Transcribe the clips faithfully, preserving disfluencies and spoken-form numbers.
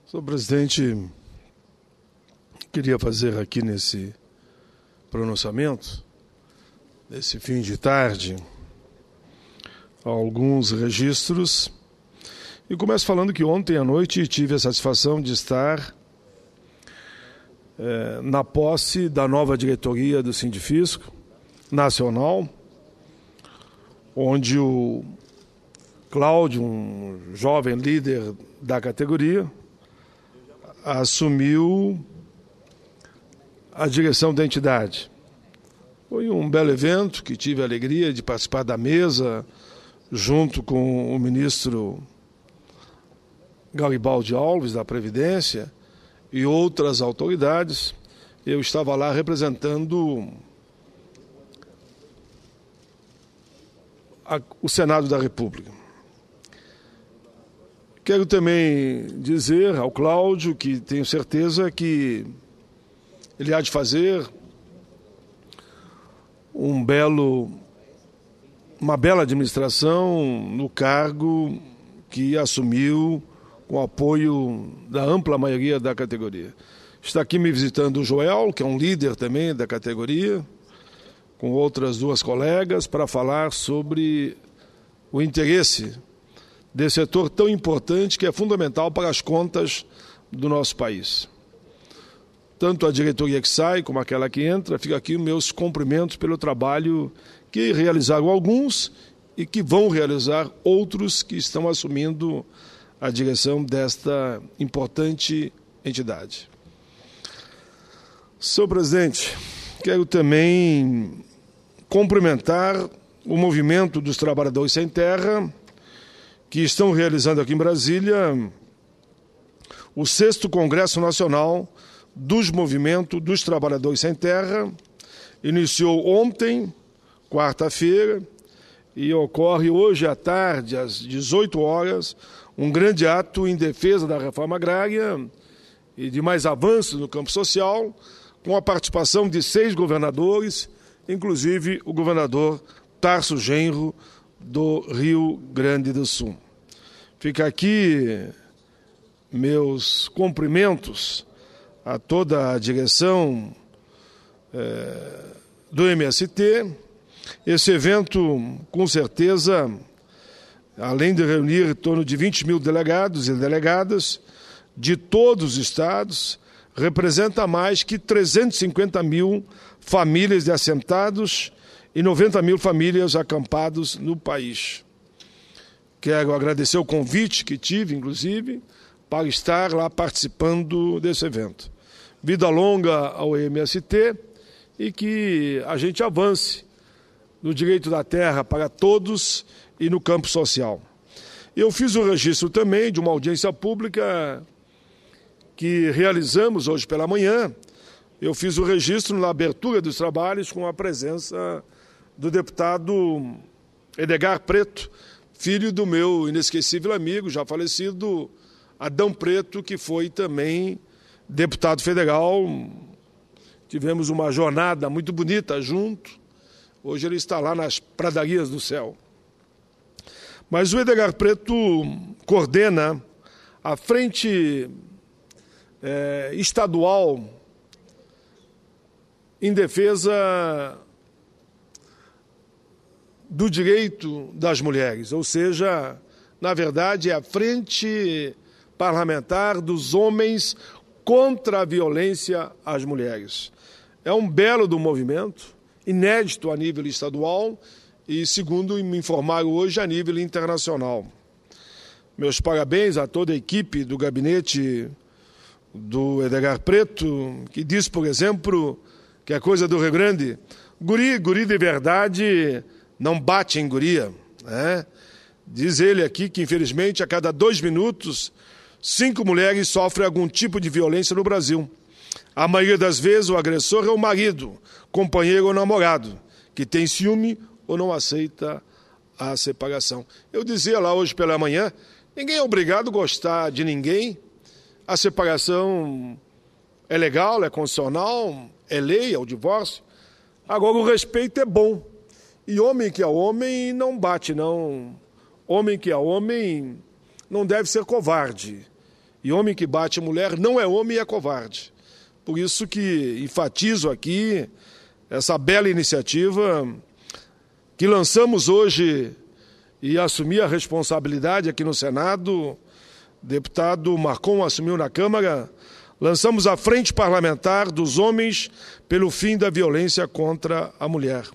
Senhor presidente, queria fazer aqui nesse pronunciamento, nesse fim de tarde, alguns registros. E começo falando que ontem à noite tive a satisfação de estar é, na posse da nova diretoria do Sindifisco Nacional, onde o Cláudio, um jovem líder da categoria, assumiu a direção da entidade. Foi um belo evento que tive a alegria de participar da mesa junto com o ministro Garibaldi Alves, da Previdência, e outras autoridades. Eu estava lá representando a, o Senado da República. Quero também dizer ao Cláudio que tenho certeza que ele há de fazer um belo, uma bela administração no cargo que assumiu com o apoio da ampla maioria da categoria. Está aqui me visitando o Joel, que é um líder também da categoria, com outras duas colegas, para falar sobre o interesse desse setor tão importante que é fundamental para as contas do nosso país. Tanto a diretoria que sai como aquela que entra, fica aqui meus cumprimentos pelo trabalho que realizaram alguns e que vão realizar outros que estão assumindo a direção desta importante entidade. Senhor presidente, quero também cumprimentar o movimento dos trabalhadores sem terra, que estão realizando aqui em Brasília o sexto Congresso Nacional dos Movimentos dos Trabalhadores Sem Terra. Iniciou ontem, quarta-feira, e ocorre hoje à tarde, às dezoito horas, um grande ato em defesa da reforma agrária e de mais avanços no campo social, com a participação de seis governadores, inclusive o governador Tarso Genro, do Rio Grande do Sul. Fica aqui meus cumprimentos a toda a direção é, do M S T. Esse evento, com certeza, além de reunir em torno de vinte mil delegados e delegadas de todos os estados, representa mais que trezentos e cinquenta mil famílias de assentados e noventa mil famílias acampadas no país. Quero agradecer o convite que tive, inclusive, para estar lá participando desse evento. Vida longa ao M S T e que a gente avance no direito da terra para todos e no campo social. Eu fiz o registro também de uma audiência pública que realizamos hoje pela manhã. Eu fiz o registro na abertura dos trabalhos com a presença do deputado Edgar Preto, filho do meu inesquecível amigo, já falecido, Adão Preto, que foi também deputado federal. Tivemos uma jornada muito bonita junto. Hoje ele está lá nas pradarias do céu. Mas o Edgar Preto coordena a frente é, estadual em defesa do direito das mulheres, ou seja, na verdade, é a frente parlamentar dos homens contra a violência às mulheres. É um belo do movimento, inédito a nível estadual e, segundo me informaram hoje, a nível internacional. Meus parabéns a toda a equipe do gabinete do Edgar Preto, que diz, por exemplo, que é coisa do Rio Grande, guri, guri de verdade não bate em guria, né? Diz ele aqui que, infelizmente, a cada dois minutos, cinco mulheres sofrem algum tipo de violência no Brasil. A maioria das vezes, o agressor é o marido, companheiro ou namorado, que tem ciúme ou não aceita a separação. Eu dizia lá hoje pela manhã, ninguém é obrigado a gostar de ninguém. A separação é legal, é constitucional, é lei, é o divórcio. Agora, o respeito é bom. E homem que é homem não bate, não. Homem que é homem não deve ser covarde. E homem que bate mulher não é homem e é covarde. Por isso que enfatizo aqui essa bela iniciativa que lançamos hoje e assumi a responsabilidade aqui no Senado. Deputado Marcon assumiu na Câmara. Lançamos a Frente Parlamentar dos Homens pelo Fim da Violência contra a Mulher.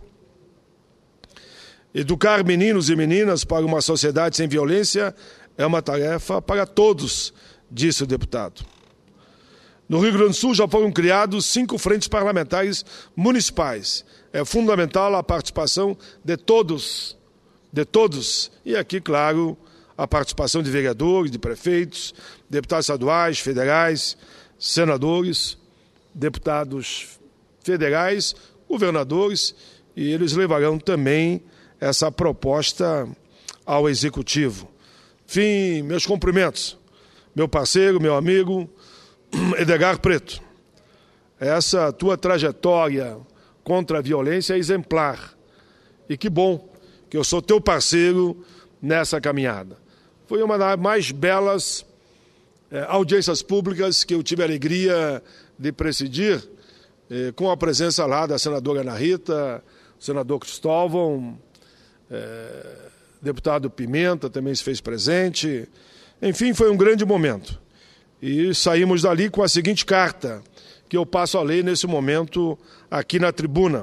Educar meninos e meninas para uma sociedade sem violência é uma tarefa para todos, disse o deputado. No Rio Grande do Sul já foram criados cinco frentes parlamentares municipais. É fundamental a participação de todos, de todos. E aqui, claro, a participação de vereadores, de prefeitos, deputados estaduais, federais, senadores, deputados federais, governadores, e eles levarão também essa proposta ao Executivo. Enfim, meus cumprimentos. Meu parceiro, meu amigo, Edgar Preto. Essa tua trajetória contra a violência é exemplar. E que bom que eu sou teu parceiro nessa caminhada. Foi uma das mais belas eh, audiências públicas que eu tive a alegria de presidir, eh, com a presença lá da senadora Ana Rita, senador Cristóvão, eh, deputado Pimenta também se fez presente. Enfim, foi um grande momento. E saímos dali com a seguinte carta, que eu passo a ler nesse momento aqui na tribuna.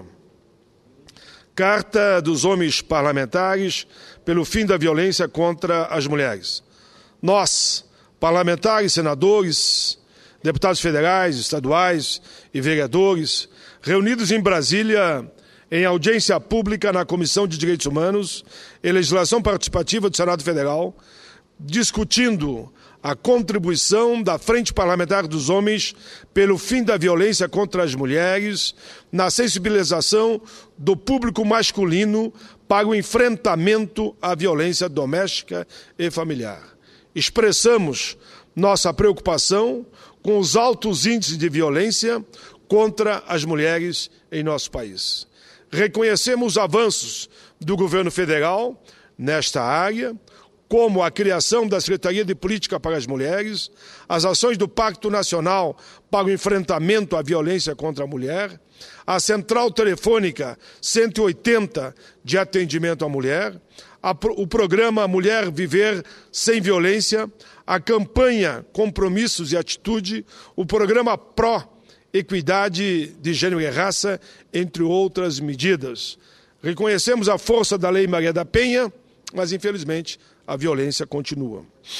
Carta dos homens parlamentares pelo fim da violência contra as mulheres. Nós, parlamentares, senadores, deputados federais, estaduais e vereadores, reunidos em Brasília em audiência pública na Comissão de Direitos Humanos e Legislação Participativa do Senado Federal, discutindo a contribuição da Frente Parlamentar dos Homens pelo fim da violência contra as mulheres na sensibilização do público masculino para o enfrentamento à violência doméstica e familiar. Expressamos nossa preocupação com os altos índices de violência contra as mulheres em nosso país. Reconhecemos os avanços do governo federal nesta área, como a criação da Secretaria de Política para as Mulheres, as ações do Pacto Nacional para o Enfrentamento à Violência contra a Mulher, a Central Telefônica cento e oitenta de Atendimento à Mulher, a, o programa Mulher Viver Sem Violência, a campanha Compromissos e Atitude, o programa Pró Equidade de Gênero e Raça, entre outras medidas. Reconhecemos a força da Lei Maria da Penha, mas, infelizmente, a violência continua.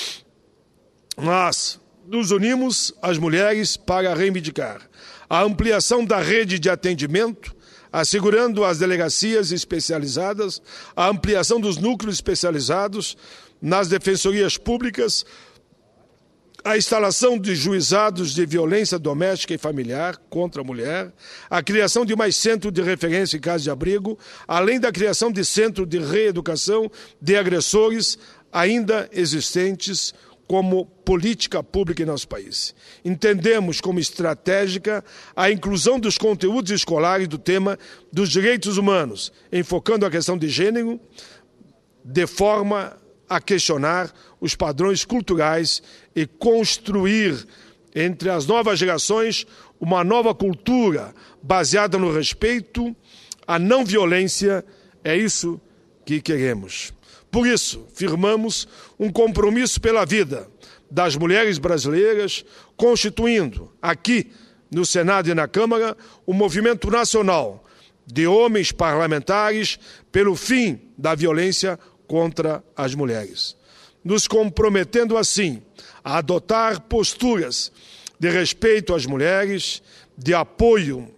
Nós nos unimos, as mulheres, para reivindicar a ampliação da rede de atendimento, assegurando as delegacias especializadas, a ampliação dos núcleos especializados nas defensorias públicas, a instalação de juizados de violência doméstica e familiar contra a mulher, a criação de mais centros de referência em casos de abrigo, além da criação de centros de reeducação de agressores ainda existentes como política pública em nosso país. Entendemos como estratégica a inclusão dos conteúdos escolares do tema dos direitos humanos, enfocando a questão de gênero, de forma a questionar os padrões culturais e construir entre as novas gerações uma nova cultura baseada no respeito, a não violência. É isso que queremos. Por isso, firmamos um compromisso pela vida das mulheres brasileiras, constituindo aqui no Senado e na Câmara o movimento nacional de homens parlamentares pelo fim da violência contra as mulheres, nos comprometendo assim a adotar posturas de respeito às mulheres, de apoio,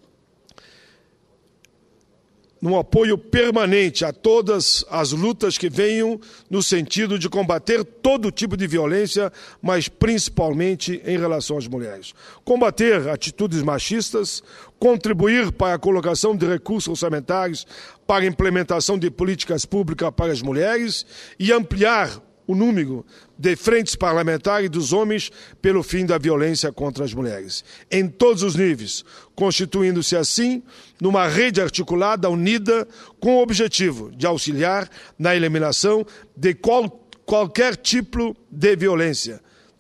num apoio permanente a todas as lutas que venham no sentido de combater todo tipo de violência, mas principalmente em relação às mulheres. Combater atitudes machistas, contribuir para a colocação de recursos orçamentários para a implementação de políticas públicas para as mulheres e ampliar o número de frentes parlamentares dos homens pelo fim da violência contra as mulheres, em todos os níveis, constituindo-se assim numa rede articulada, unida, com o objetivo de auxiliar na eliminação de qual, qualquer tipo de violência,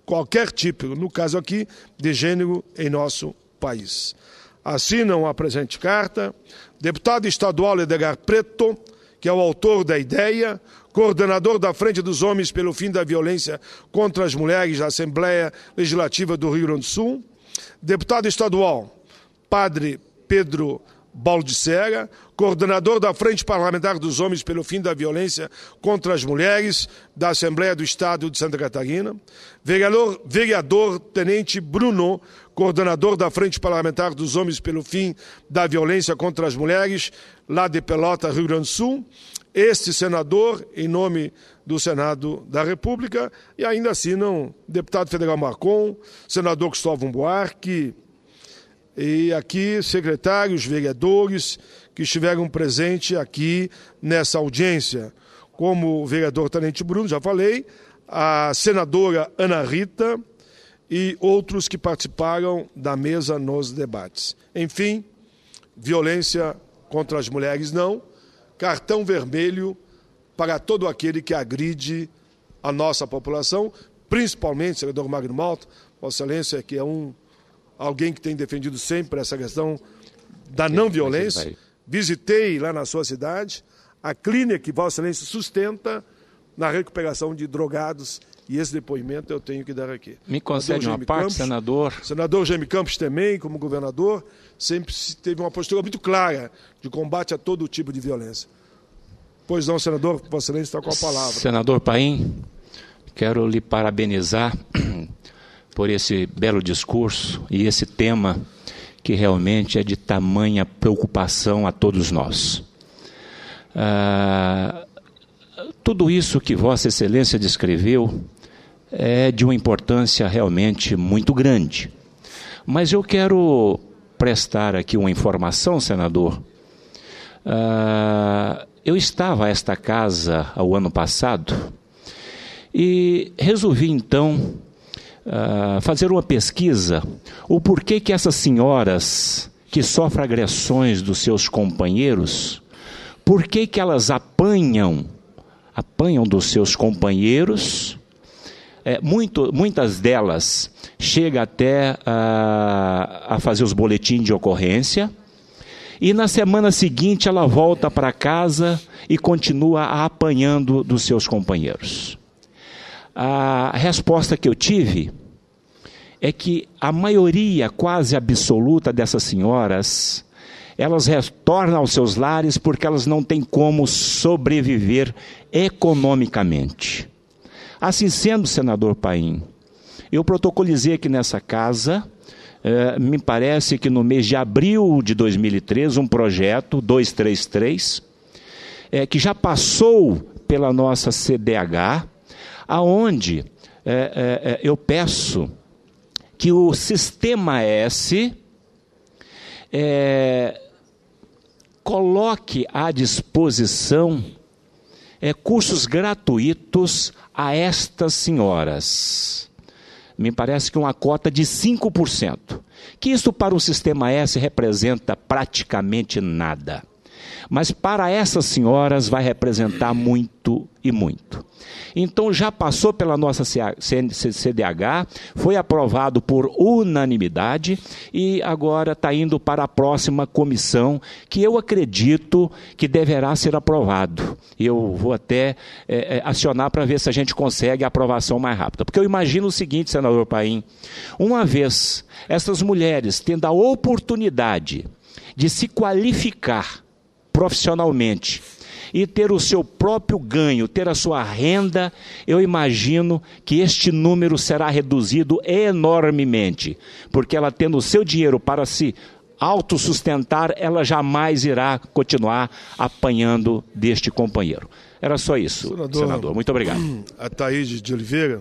qualquer tipo, no caso aqui, de gênero em nosso país. Assinam a presente carta deputado estadual Edgar Preto, que é o autor da ideia, coordenador da Frente dos Homens pelo Fim da Violência contra as Mulheres da Assembleia Legislativa do Rio Grande do Sul, deputado estadual Padre Pedro Baldissera, coordenador da Frente Parlamentar dos Homens pelo Fim da Violência contra as Mulheres da Assembleia do Estado de Santa Catarina, vereador, vereador Tenente Bruno, coordenador da Frente Parlamentar dos Homens pelo Fim da Violência contra as Mulheres, lá de Pelota, Rio Grande do Sul, este senador, em nome do Senado da República, e ainda assinam deputado federal Marcon, senador Cristóvão Buarque, e aqui secretários, vereadores que estiveram presentes aqui nessa audiência, como o vereador Tenente Bruno, já falei, a senadora Ana Rita e outros que participaram da mesa nos debates. Enfim, violência contra as mulheres não, cartão vermelho para todo aquele que agride a nossa população, principalmente, senador Magno Malta, Vossa Excelência, que é um alguém que tem defendido sempre essa questão da não violência. Visitei lá na sua cidade a clínica que Vossa Excelência sustenta na recuperação de drogados, e esse depoimento eu tenho que dar aqui. Me concede uma parte, Campos, senador. Senador Jaime Campos também, como governador, sempre teve uma postura muito clara de combate a todo tipo de violência. Pois não, senador, Vossa Excelência está com a palavra. Senador Paim, quero lhe parabenizar por esse belo discurso e esse tema que realmente é de tamanha preocupação a todos nós. Ah, tudo isso que Vossa Excelência descreveu é de uma importância realmente muito grande. Mas eu quero prestar aqui uma informação, senador. Ah, eu estava a esta casa ao ano passado e resolvi então Uh, fazer uma pesquisa, o porquê que essas senhoras que sofrem agressões dos seus companheiros, por que que elas apanham, apanham dos seus companheiros, é, muito, muitas delas chegam até uh, a fazer os boletins de ocorrência, e na semana seguinte ela volta para casa e continua apanhando dos seus companheiros. A resposta que eu tive é que a maioria quase absoluta dessas senhoras, elas retornam aos seus lares porque elas não têm como sobreviver economicamente. Assim sendo, senador Paim, eu protocolizei aqui nessa casa, eh, me parece que no mês de abril de dois mil e treze, um projeto duzentos e trinta e três, eh, que já passou pela nossa C D H, aonde é, é, eu peço que o Sistema S é, coloque à disposição é, cursos gratuitos a estas senhoras. Me parece que uma cota de cinco por cento. Que isso para o Sistema S representa praticamente nada. Mas para essas senhoras vai representar muito e muito. Então já passou pela nossa C D H, foi aprovado por unanimidade e agora está indo para a próxima comissão, que eu acredito que deverá ser aprovado. Eu vou até é, acionar para ver se a gente consegue a aprovação mais rápida. Porque eu imagino o seguinte, senador Paim, uma vez essas mulheres tendo a oportunidade de se qualificar profissionalmente e ter o seu próprio ganho, ter a sua renda, eu imagino que este número será reduzido enormemente, porque ela tendo o seu dinheiro para se autossustentar, ela jamais irá continuar apanhando deste companheiro. Era só isso, senador. senador. Muito obrigado. A Thaís de Oliveira,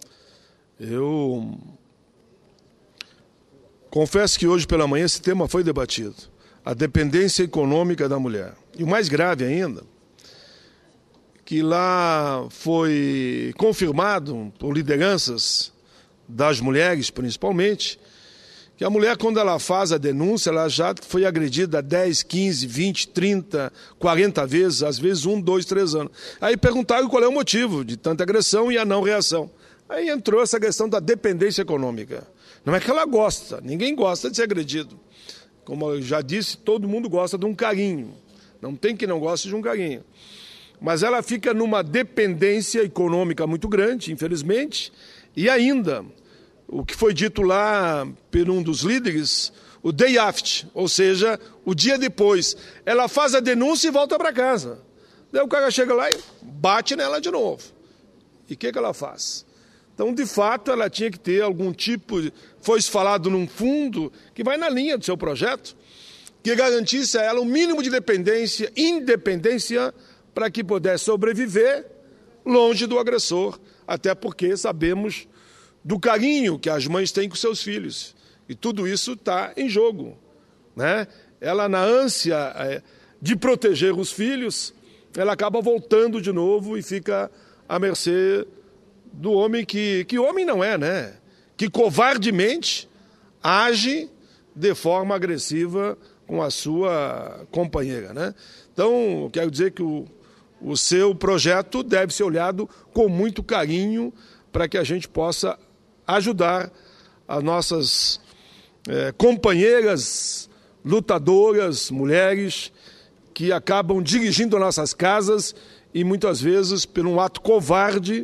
eu confesso que hoje pela manhã esse tema foi debatido. A dependência econômica da mulher. E o mais grave ainda, que lá foi confirmado por lideranças das mulheres, principalmente, que a mulher, quando ela faz a denúncia, ela já foi agredida dez, quinze, vinte, trinta, quarenta vezes, às vezes um, dois, três anos. Aí perguntaram qual é o motivo de tanta agressão e a não reação. Aí entrou essa questão da dependência econômica. Não é que ela gosta, ninguém gosta de ser agredido. Como eu já disse, todo mundo gosta de um carinho. Não tem quem não goste de um carinho. Mas ela fica numa dependência econômica muito grande, infelizmente, e ainda, o que foi dito lá por um dos líderes, o day after, ou seja, o dia depois. Ela faz a denúncia e volta para casa. Daí o cara chega lá e bate nela de novo. E o que, que ela faz? Então, de fato, ela tinha que ter algum tipo, de, foi falado num fundo que vai na linha do seu projeto, que garantisse a ela um mínimo de dependência, independência, para que pudesse sobreviver longe do agressor, até porque sabemos do carinho que as mães têm com seus filhos. E tudo isso está em jogo, né? Ela, na ânsia é, de proteger os filhos, ela acaba voltando de novo e fica à mercê do homem que, que homem não é, né? Que covardemente age de forma agressiva com a sua companheira, né? Então, quero dizer que o, o seu projeto deve ser olhado com muito carinho para que a gente possa ajudar as nossas é, companheiras, lutadoras, mulheres, que acabam dirigindo nossas casas e muitas vezes, por um ato covarde,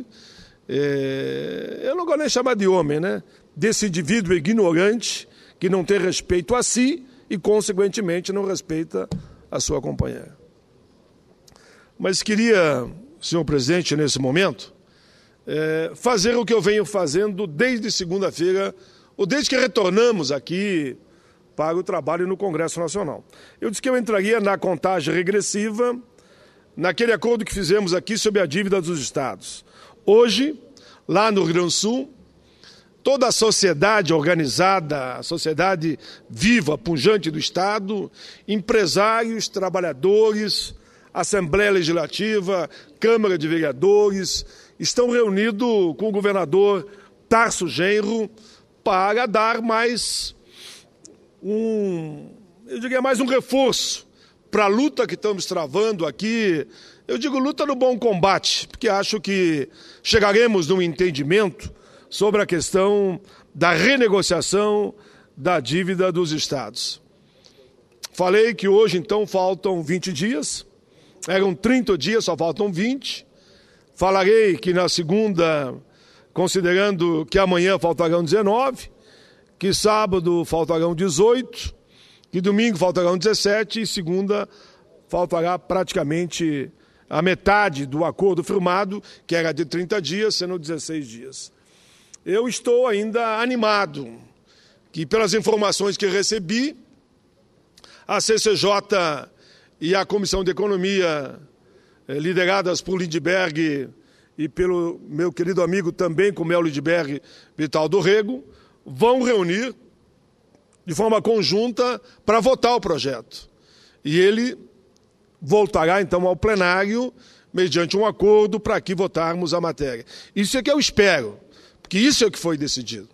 é, eu não gosto nem de chamar de homem, né? Desse indivíduo ignorante que não tem respeito a si e, consequentemente, não respeita a sua companheira. Mas queria, senhor presidente, nesse momento, é, fazer o que eu venho fazendo desde segunda-feira, ou desde que retornamos aqui para o trabalho no Congresso Nacional. Eu disse que eu entraria na contagem regressiva, naquele acordo que fizemos aqui sobre a dívida dos estados. Hoje, lá no Rio Grande do Sul, toda a sociedade organizada, a sociedade viva, pujante do Estado, empresários, trabalhadores, Assembleia Legislativa, Câmara de Vereadores, estão reunidos com o governador Tarso Genro para dar mais um, eu diria mais um reforço para a luta que estamos travando aqui. Eu digo luta no bom combate, porque acho que chegaremos num entendimento sobre a questão da renegociação da dívida dos estados. Falei que hoje, então, faltam vinte dias, eram trinta dias, só faltam vinte. Falarei que na segunda, considerando que amanhã faltarão dezenove, que sábado faltarão dezoito, que domingo faltarão dezessete e segunda faltará praticamente a metade do acordo firmado, que era de trinta dias, sendo dezesseis dias. Eu estou ainda animado, que pelas informações que recebi, a C C J e a Comissão de Economia, lideradas por Lindbergh e pelo meu querido amigo também, como é o Lindbergh, Vital do Rego, vão reunir de forma conjunta para votar o projeto. E ele voltará, então, ao plenário, mediante um acordo, para aqui votarmos a matéria. Isso é que eu espero, porque isso é o que foi decidido.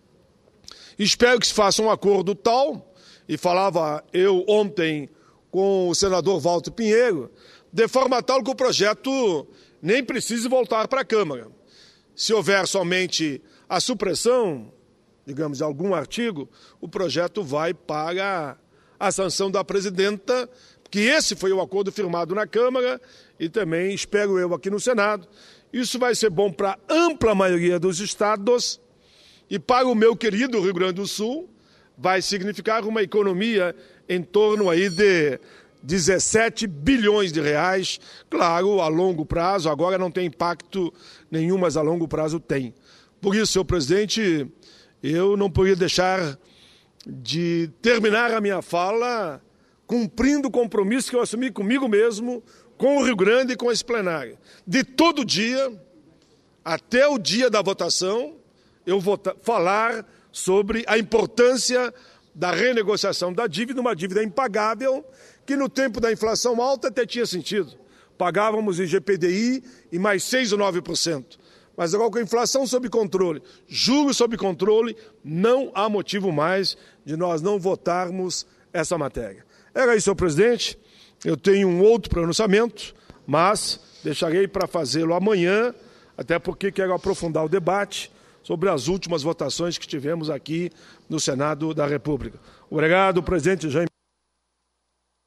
Espero que se faça um acordo tal, e falava eu ontem com o senador Walter Pinheiro, de forma tal que o projeto nem precise voltar para a Câmara. Se houver somente a supressão, digamos, de algum artigo, o projeto vai para a sanção da presidenta, que esse foi o acordo firmado na Câmara e também, espero eu, aqui no Senado. Isso vai ser bom para a ampla maioria dos estados e para o meu querido Rio Grande do Sul vai significar uma economia em torno aí de dezessete bilhões de reais. Claro, a longo prazo, agora não tem impacto nenhum, mas a longo prazo tem. Por isso, senhor presidente, eu não poderia deixar de terminar a minha fala cumprindo o compromisso que eu assumi comigo mesmo, com o Rio Grande e com esse plenário. De todo dia, até o dia da votação, eu vou falar sobre a importância da renegociação da dívida, uma dívida impagável, que no tempo da inflação alta até tinha sentido. Pagávamos I G P D I e mais seis ou nove por cento. Mas agora com a inflação sob controle, juros sob controle, não há motivo mais de nós não votarmos essa matéria. Era isso, senhor presidente. Eu tenho um outro pronunciamento, mas deixarei para fazê-lo amanhã, até porque quero aprofundar o debate sobre as últimas votações que tivemos aqui no Senado da República. Obrigado, presidente Jaime.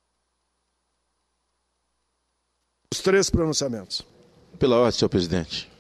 Os três pronunciamentos. Pela ordem, senhor presidente.